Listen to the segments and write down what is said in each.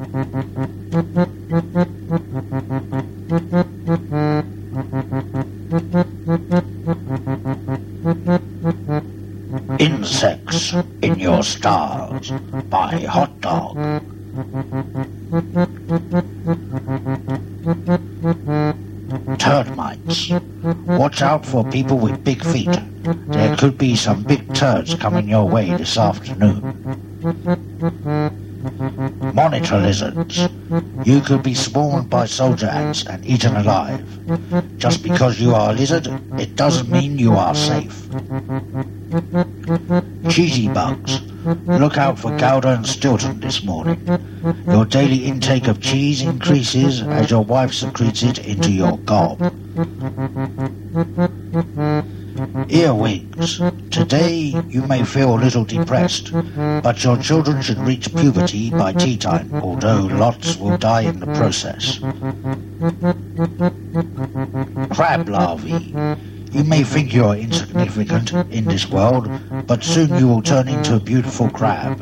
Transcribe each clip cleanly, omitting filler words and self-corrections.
Insects in Your Stars by Hot Dog. Termites. Watch out for people with big feet. There could be some big turds coming your way this afternoon. Monitor lizards. You could be swarmed by soldier ants and eaten alive. Just because you are a lizard, it doesn't mean you are safe. Cheesy bugs. Look out for Gouda and Stilton this morning. Your daily intake of cheese increases as your wife secretes it into your gob. Earwigs. Today you may feel a little depressed, but your children should reach puberty by tea time, although lots will die in the process. Crab larvae. You may think you are insignificant in this world, but soon you will turn into a beautiful crab.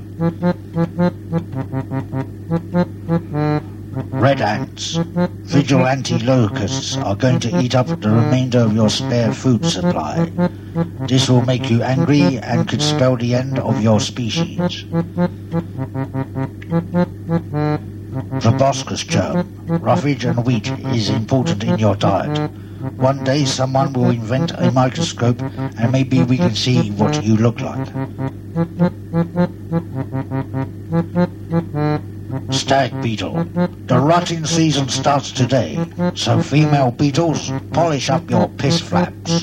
Red ants. Vigilante locusts are going to eat up the remainder of your spare food supply. This will make you angry and could spell the end of your species. Proboscis germ. Roughage and wheat is important in your diet. One day someone will invent a microscope and maybe we can see what you look like. Stag beetle. The rutting season starts today, so female beetles, polish up your piss flaps.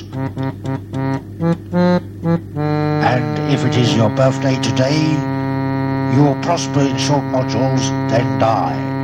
And if it is your birthday today, you will prosper in short modules, then die.